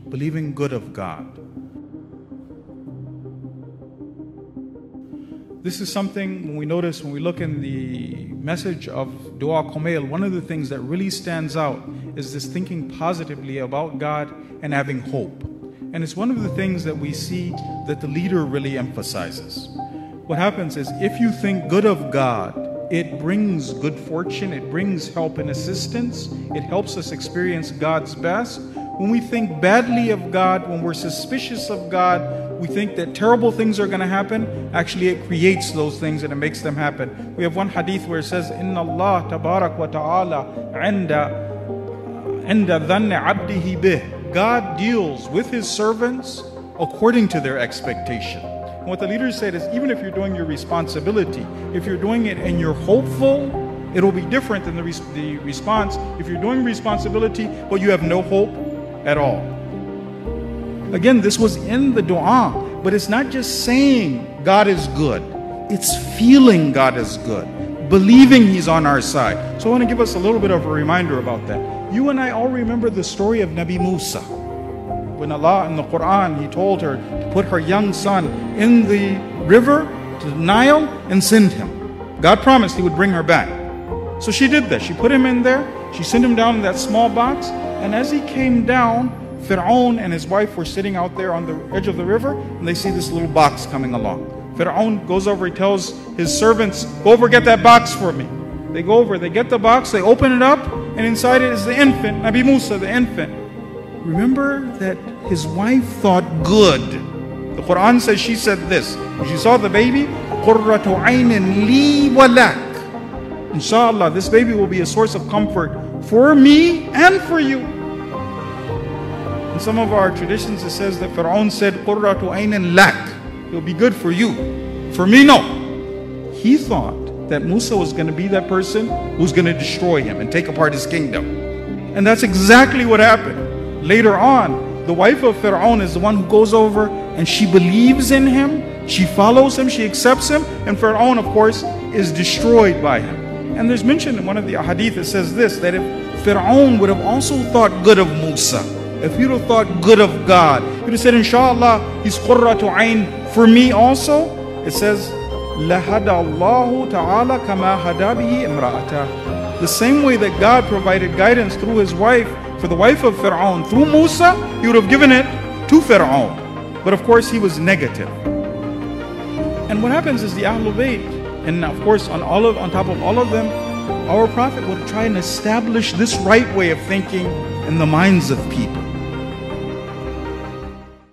believing good of God. This is something when we look in the message of Dua Kumail, one of the things that really stands out is this thinking positively about God and having hope. And it's one of the things that we see that the leader really emphasizes. What happens is if you think good of God, it brings good fortune, it brings help and assistance, it helps us experience God's best. When we think badly of God, when we're suspicious of God, we think that terrible things are going to happen. Actually, it creates those things and it makes them happen. We have one hadith where it says, Inna Allah tabarak wa ta'ala inda dhanni abdihi bih. God deals with His servants according to their expectation. And what the leader said is, even if you're doing your responsibility, if you're doing it and you're hopeful, it'll be different than the response if you're doing responsibility but you have no hope at all. Again, this was in the dua, but it's not just saying God is good. It's feeling God is good, believing He's on our side. So I want to give us a little bit of a reminder about that. You and I all remember the story of Nabi Musa. When Allah in the Quran, He told her to put her young son in the river, to the Nile, and send him. God promised He would bring her back. So she did that. She put him in there. She sent him down in that small box. And as he came down, Fir'aun and his wife were sitting out there on the edge of the river, and they see this little box coming along. Fir'aun goes over, he tells his servants, go over, get that box for me. They go over, they get the box, they open it up, and inside it is the infant, Nabi Musa, the infant. Remember that his wife thought good. The Quran says she said this. When she saw the baby, قُرَّةُ عَيْنٍ لِي وَلَكَ. Inshallah, this baby will be a source of comfort for me and for you. In some of our traditions it says that Fir'aun said, قُرَّةُ عَيْنٍ لَكَ. It'll be good for you. For me, no. He thought that Musa was going to be that person who's going to destroy him and take apart his kingdom. And that's exactly what happened. Later on, the wife of Fir'aun is the one who goes over and she believes in him, she follows him, she accepts him, and Fir'aun, of course, is destroyed by him. And there's mentioned in one of the ahadith, it says this, that if Fir'aun would have also thought good of Musa, if he'd have thought good of God, he'd have said, inshallah, he's qurratu ayn for me also. It says, لَهَدَى اللَّهُ تَعَالَى كَمَا هَدَى بِهِ إِمْرَأَتَهُ. The same way that God provided guidance through His wife, for the wife of Fir'aun, through Musa, He would have given it to Fir'aun. But of course, he was negative. And what happens is the Ahlul Bayt, and of course on top of all of them, our Prophet would try and establish this right way of thinking in the minds of people.